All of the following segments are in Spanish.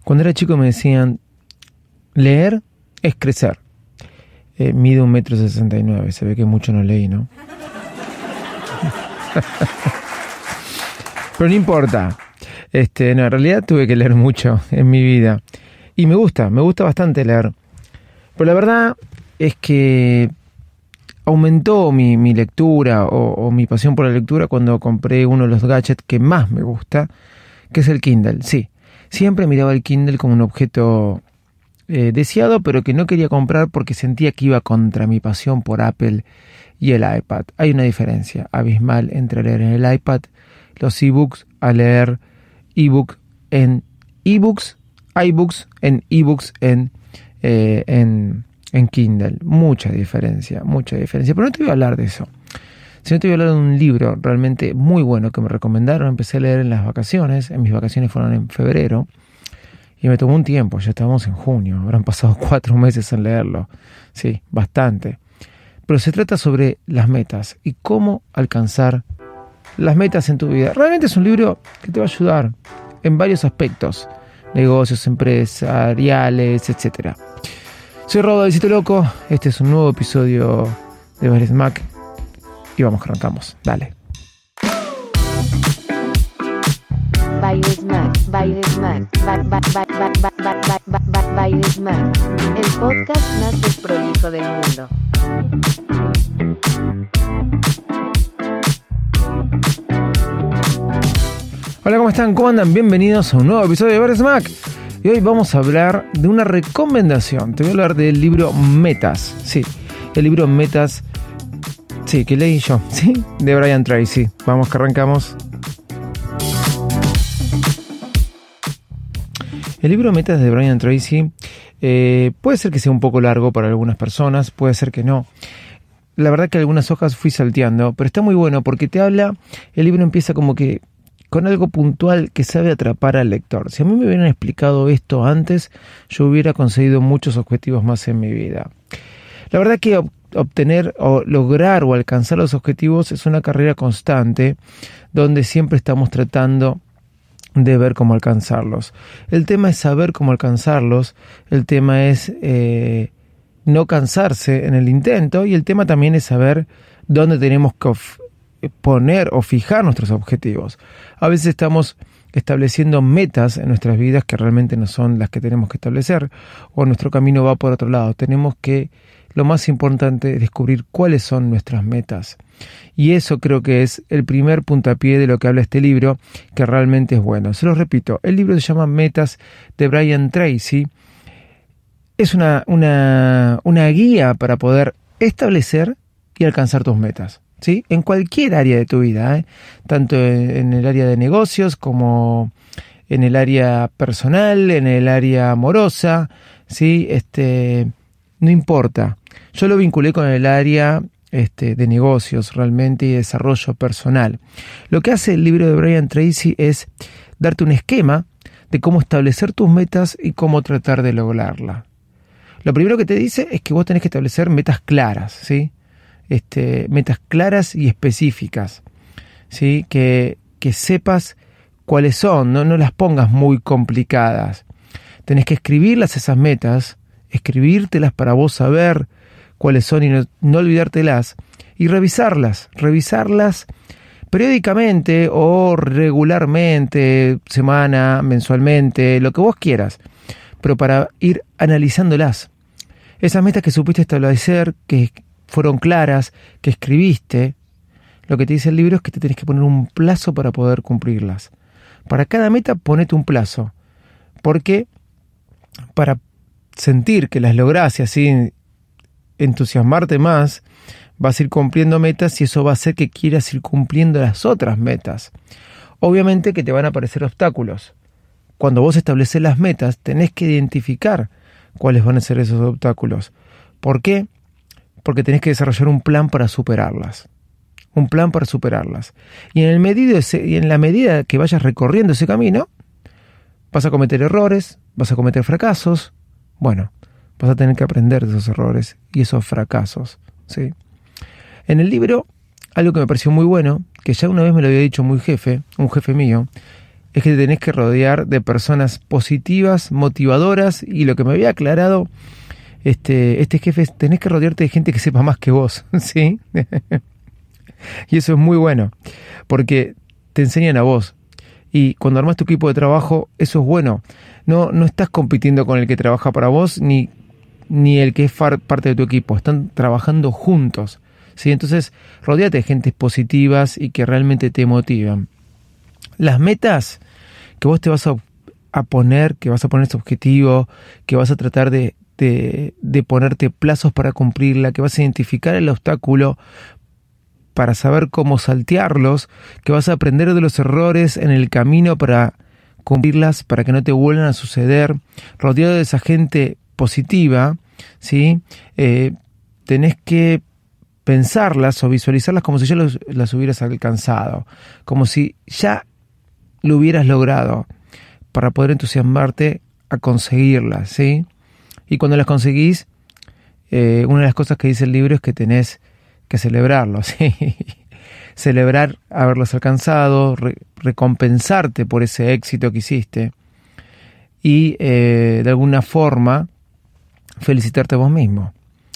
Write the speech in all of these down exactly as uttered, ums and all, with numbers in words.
Cuando era chico me decían, leer es crecer. Eh, mido un metro sesenta y nueve, se ve que mucho no leí, ¿no? Pero no importa. Este, no, en realidad tuve que leer mucho en mi vida. Y me gusta, me gusta bastante leer. Pero la verdad es que aumentó mi, mi lectura o, o mi pasión por la lectura cuando compré uno de los gadgets que más me gusta, que es el Kindle. Sí, siempre miraba el Kindle como un objeto eh, deseado, pero que no quería comprar porque sentía que iba contra mi pasión por Apple y el iPad. Hay una diferencia abismal entre leer en el iPad los ebooks a leer ebook en ebooks, iBooks en ebooks en, eh, en, en Kindle. Mucha diferencia, mucha diferencia. Pero no te voy a hablar de eso. Sino te voy a hablar de un libro realmente muy bueno que me recomendaron. Empecé a leer en las vacaciones. En mis vacaciones fueron en febrero. Y me tomó un tiempo. Ya estábamos en junio. Habrán pasado cuatro meses en leerlo. Sí, bastante. Pero se trata sobre las metas y cómo alcanzar las metas en tu vida. Realmente es un libro que te va a ayudar en varios aspectos. Negocios, empresariales, etcétera. Soy Rodo del Sitio Loco. Este es un nuevo episodio de Bailes Mac. Y vamos, que arrancamos. Dale. Bailes Mac, Bailes Mac, Bailes Mac, el podcast más desprolijo del mundo. Hola, ¿cómo están? ¿Cómo andan? Bienvenidos a un nuevo episodio de Bailes Mac. Y hoy vamos a hablar de una recomendación. Te voy a hablar del libro Metas. Sí, el libro Metas, sí, que leí yo, sí, de Brian Tracy. Vamos, que arrancamos. El libro Metas de Brian Tracy eh, puede ser que sea un poco largo para algunas personas, puede ser que no. La verdad que algunas hojas fui salteando, pero está muy bueno porque te habla, el libro empieza como que con algo puntual que sabe atrapar al lector. Si a mí me hubieran explicado esto antes, yo hubiera conseguido muchos objetivos más en mi vida. La verdad que obtener o lograr o alcanzar los objetivos es una carrera constante donde siempre estamos tratando de ver cómo alcanzarlos. El tema es saber cómo alcanzarlos, el tema es eh, no cansarse en el intento y el tema también es saber dónde tenemos que of- poner o fijar nuestros objetivos. A veces estamos estableciendo metas en nuestras vidas que realmente no son las que tenemos que establecer o nuestro camino va por otro lado. Tenemos que, lo más importante es descubrir cuáles son nuestras metas. Y eso creo que es el primer puntapié de lo que habla este libro, que realmente es bueno. Se lo repito, el libro se llama Metas de Brian Tracy. Es una, una, una guía para poder establecer y alcanzar tus metas, ¿sí? En cualquier área de tu vida, ¿eh? Tanto en el área de negocios como en el área personal, en el área amorosa, ¿sí? Este, no importa. Yo lo vinculé con el área este, de negocios realmente y desarrollo personal. Lo que hace el libro de Brian Tracy es darte un esquema de cómo establecer tus metas y cómo tratar de lograrla. Lo primero que te dice es que vos tenés que establecer metas claras, ¿sí? Este, metas claras y específicas, ¿sí? Que, que sepas cuáles son, ¿no? No las pongas muy complicadas. Tenés que escribirlas esas metas, escribírtelas para vos saber cuáles son y no, no olvidártelas, y revisarlas, revisarlas periódicamente o regularmente, semana, mensualmente, lo que vos quieras, pero para ir analizándolas. Esas metas que supiste establecer, que fueron claras, que escribiste, lo que te dice el libro es que te tenés que poner un plazo para poder cumplirlas. Para cada meta ponete un plazo, porque para sentir que las lográs y así entusiasmarte más, vas a ir cumpliendo metas y eso va a hacer que quieras ir cumpliendo las otras metas. Obviamente que te van a aparecer obstáculos. Cuando vos estableces las metas, tenés que identificar cuáles van a ser esos obstáculos. ¿Por qué? Porque tenés que desarrollar un plan para superarlas. Un plan para superarlas. Y en, el medido ese, y en la medida que vayas recorriendo ese camino, vas a cometer errores, vas a cometer fracasos. Bueno, vas a tener que aprender de esos errores y esos fracasos, ¿sí? En el libro, algo que me pareció muy bueno, que ya una vez me lo había dicho muy jefe, un jefe mío, es que te tenés que rodear de personas positivas, motivadoras, y lo que me había aclarado este, este jefe es, tenés que rodearte de gente que sepa más que vos, ¿sí? Y eso es muy bueno, porque te enseñan a vos. Y cuando armas tu equipo de trabajo, eso es bueno. No, no estás compitiendo con el que trabaja para vos, ni, ni el que es far, parte de tu equipo. Están trabajando juntos, ¿sí? Entonces, rodéate de gentes positivas y que realmente te motivan. Las metas que vos te vas a, a poner, que vas a poner ese objetivo, que vas a tratar de, de, de ponerte plazos para cumplirla, que vas a identificar el obstáculo para saber cómo saltearlos, que vas a aprender de los errores en el camino para cumplirlas, para que no te vuelvan a suceder, rodeado de esa gente positiva, ¿sí? Eh, tenés que pensarlas o visualizarlas como si ya los, las hubieras alcanzado, como si ya lo hubieras logrado, para poder entusiasmarte a conseguirlas, ¿sí? Y cuando las conseguís, eh, una de las cosas que dice el libro es que tenés que celebrarlo, ¿sí? Celebrar haberlos alcanzado, re- recompensarte por ese éxito que hiciste y eh, de alguna forma felicitarte a vos mismo.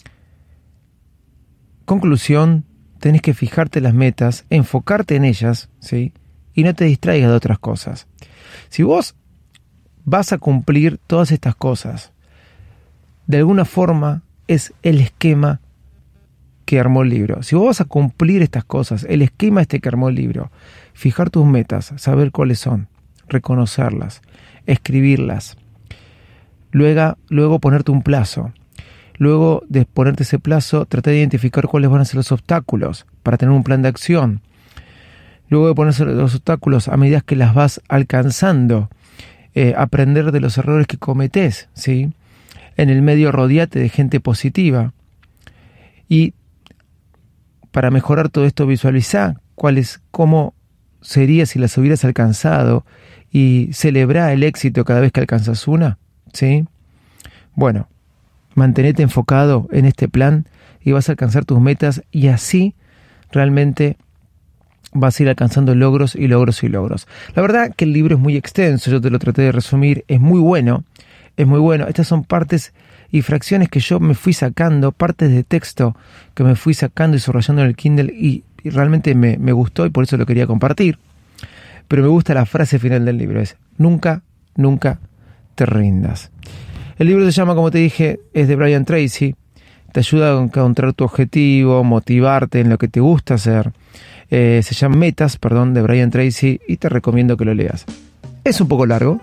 Conclusión, tenés que fijarte las metas, enfocarte en ellas, ¿sí? Y no te distraigas de otras cosas. Si vos vas a cumplir todas estas cosas, de alguna forma es el esquema que armó el libro. Si vos vas a cumplir estas cosas, el esquema este que armó el libro, fijar tus metas, saber cuáles son, reconocerlas, escribirlas, luego, luego ponerte un plazo, luego de ponerte ese plazo, tratar de identificar cuáles van a ser los obstáculos para tener un plan de acción, luego de ponerse los obstáculos a medida que las vas alcanzando, eh, aprender de los errores que cometés, ¿sí? En el medio rodeate de gente positiva y para mejorar todo esto, visualizá cuál es, cómo sería si las hubieras alcanzado y celebrar el éxito cada vez que alcanzas una, ¿sí? Bueno, mantenete enfocado en este plan y vas a alcanzar tus metas y así realmente vas a ir alcanzando logros y logros y logros. La verdad que el libro es muy extenso, yo te lo traté de resumir, es muy bueno, es muy bueno. Estas son partes y fracciones que yo me fui sacando, partes de texto que me fui sacando y subrayando en el Kindle y, y realmente me, me gustó y por eso lo quería compartir. Pero me gusta la frase final del libro, es nunca, nunca te rindas. El libro se llama, como te dije, es de Brian Tracy, te ayuda a encontrar tu objetivo, motivarte en lo que te gusta hacer. Eh, se llama Metas, perdón, de Brian Tracy y te recomiendo que lo leas. Es un poco largo,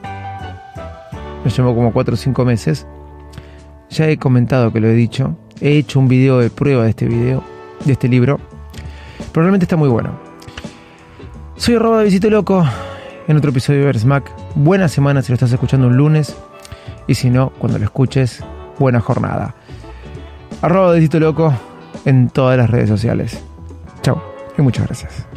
me llevó como cuatro o cinco meses. Ya he comentado que lo he dicho. He hecho un video de prueba de este video, de este libro. Pero realmente está muy bueno. Soy arroba de Visito Loco en otro episodio de Versmack. Buena semana si lo estás escuchando un lunes. Y si no, cuando lo escuches, buena jornada. Arroba de Visito Loco en todas las redes sociales. Chao y muchas gracias.